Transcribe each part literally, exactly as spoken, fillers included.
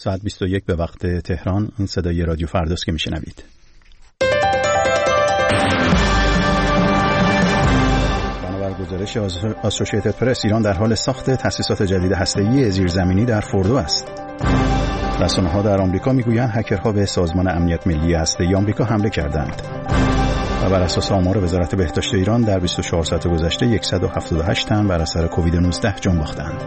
ساعت بیست و یک به وقت تهران. این صدای رادیو فرداست که میشنوید. بنابر گزارش آسوشیتد پرس، ایران در حال ساخت تأسیسات جدید هسته‌ای زیرزمینی در فوردو است. رسانه‌ها در آمریکا میگویند هکرها به سازمان امنیت ملی هسته‌ای آمریکا حمله کردند. و بر اساس آمار وزارت بهداشت ایران در بیست و چهار ساعت گذشته صد و هفتاد و هشت تن بر اثر کووید نوزده جان باختند.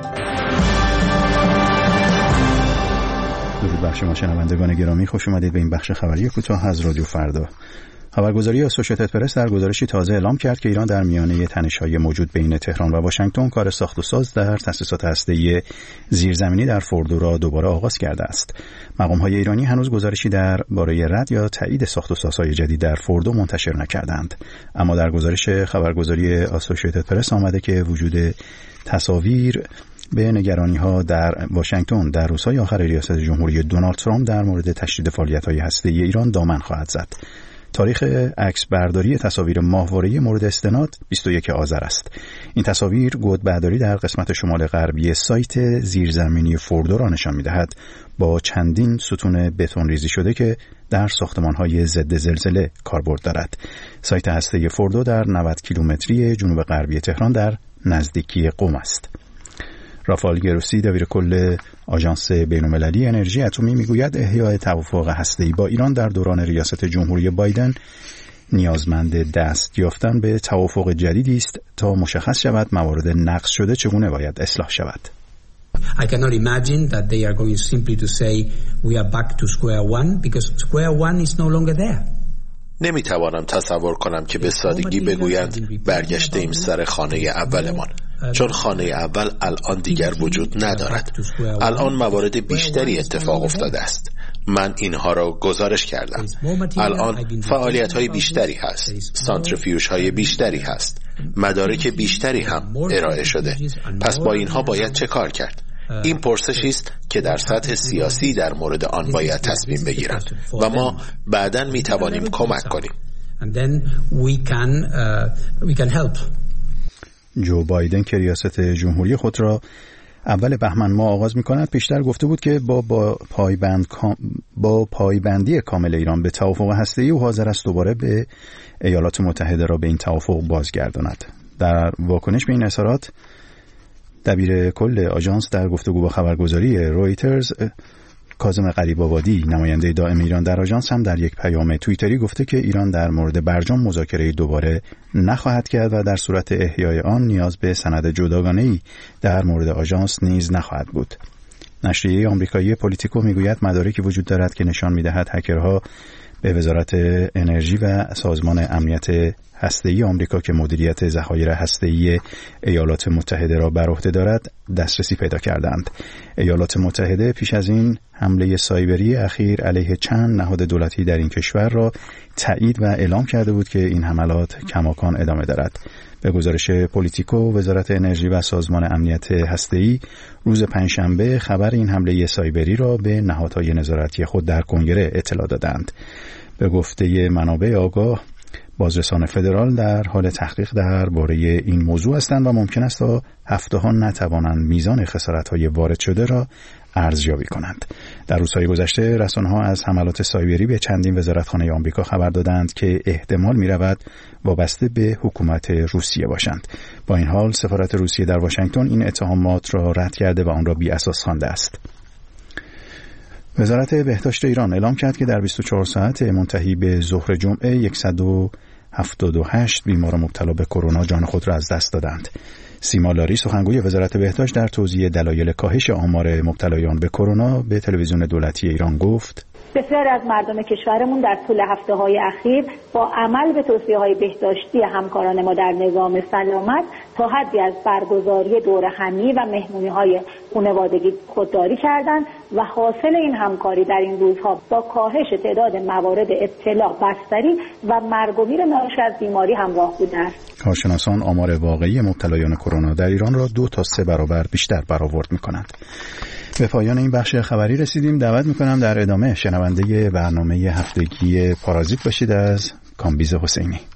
درود بر شما شنوندگان گرامی، خوش اومدید به این بخش خبری کوتاه از رادیو فردا. خبرگزاری آسوشیتد پرس در گزارشی تازه اعلام کرد که ایران در میانه تنش‌های موجود بین تهران و واشنگتن کار ساخت و ساز در تأسیسات هسته‌ای زیرزمینی در فوردو را دوباره آغاز کرده است. مقام‌های ایرانی هنوز گزارشی درباره رد یا تایید ساخت و سازهای جدید در فوردو منتشر نکردند، اما در گزارش خبرگزاری آسوشیتد پرس آمده که وجود تصاویر به نگرانی‌ها در واشنگتن در روزهای آخر ریاست جمهوری دونالد ترامپ در مورد تشدید فعالیت‌های هسته‌ای ایران دامن خواهد زد. تاریخ عکس برداری تصاویر ماهواره‌ای مورد استناد بیست و یک آذر است. این تصاویر گودبرداری در قسمت شمال غربی سایت زیرزمینی فوردو را نشان می‌دهد با چندین ستون بتون ریزی شده که در ساختمان‌های ضد زلزله کاربرد دارد. سایت هسته‌ای فوردو در نود کیلومتری جنوب غربی تهران در نزدیکی قم است. رافائل گروسی دبیر کل آژانس بین‌المللی انرژی اتمی میگوید احیای توافق هسته‌ای با ایران در دوران ریاست جمهوری بایدن نیازمند دست یافتن به توافق جدیدی است تا مشخص شود موارد نقض شده چگونه باید اصلاح شود. I cannot imagine that they are going simply to say we are back to square one because square one is no longer there. نمیتوانم تصور کنم که به سادگی بگویند برگشتیم سر خانه اولمان، چون خانه اول الان دیگر وجود ندارد. الان موارد بیشتری اتفاق افتاده است. من اینها را گزارش کردم. الان فعالیت های بیشتری هست، سانتریفیوژ های بیشتری هست، مدارک بیشتری هم ارائه شده. پس با اینها باید چه کار کرد؟ این پرسشی است که در سطح سیاسی در مورد آن باید تصمیم بگیرند و ما بعداً می توانیم کمک کنیم. جو بایدن که ریاست جمهوری خود را اول بهمن ماه آغاز می کند پیشتر گفته بود که با با پایبند با پایبندی کامل ایران به توافق هسته‌ای او حاضر است دوباره به ایالات متحده را به این توافق بازگرداند. در واکنش به این اظهارات دبیر کل آژانس در گفتگو با خبرگزاری رویترز کاظم غریب‌آبادی نماینده دائم ایران در آژانس هم در یک پیام توییتری گفته که ایران در مورد برجام مذاکره دوباره نخواهد کرد و در صورت احیای آن نیاز به سند جداگانه‌ای در مورد آژانس نیز نخواهد بود. نشریه آمریکایی پولیتیکو میگوید مدارکی وجود دارد که نشان می‌دهد هکرها به وزارت انرژی و سازمان امنیت هسته‌ای آمریکا که مدیریت ذخایر هسته‌ای ایالات متحده را بر عهده دارد دسترسی پیدا کردند. ایالات متحده پیش از این حمله سایبری اخیر علیه چند نهاد دولتی در این کشور را تایید و اعلام کرده بود که این حملات کماکان ادامه دارد. به گزارش پولیتیکو، وزارت انرژی و سازمان امنیت هسته‌ای روز پنجشنبه خبر این حمله سایبری را به نهادهای نظارتی خود در کنگره اطلاع دادند. به گفته منابع آگاه، بازرسان فدرال در حال تحقیق درباره این موضوع هستند و ممکن است تا هفته‌ها نتوانند میزان خسارت‌های وارد شده را ارزیابی کنند. در روزهای گذشته رسانه‌ها از حملات سایبری به چندین وزارتخانه آمریکا خبر دادند که احتمال می‌رود وابسته به حکومت روسیه باشند. با این حال سفارت روسیه در واشنگتن این اتهامات را رد کرده و آن را بی‌اساس خوانده است. وزارت بهداشت ایران اعلام کرد که در بیست و چهار ساعت منتهی به ظهر جمعه صد و هفتاد و هشت بیمار مبتلا به کرونا جان خود را از دست دادند. سیما لاری سخنگوی وزارت بهداشت در توضیح دلایل کاهش آمار مبتلایان به کرونا به تلویزیون دولتی ایران گفت: بسیاری از مردم کشورمون در طول هفته‌های اخیر با عمل به توصیه‌های بهداشتی همکاران ما در نظام سلامت تا حدی از برگزاری دور همی و مهمونی‌های خانوادگی خودداری کردند و حاصل این همکاری در این روزها با کاهش تعداد موارد ابتلا، بستری و مرگ و میر ناشی از بیماری همراه بوده است. کارشناسان آمار واقعی مبتلایان کرونا در ایران را دو تا سه برابر بیشتر برآورد می‌کنند. به پایان این بخش خبری رسیدیم. دعوت میکنم در ادامه شنونده برنامه هفتگی پارازیت باشید از کامبیز حسینی.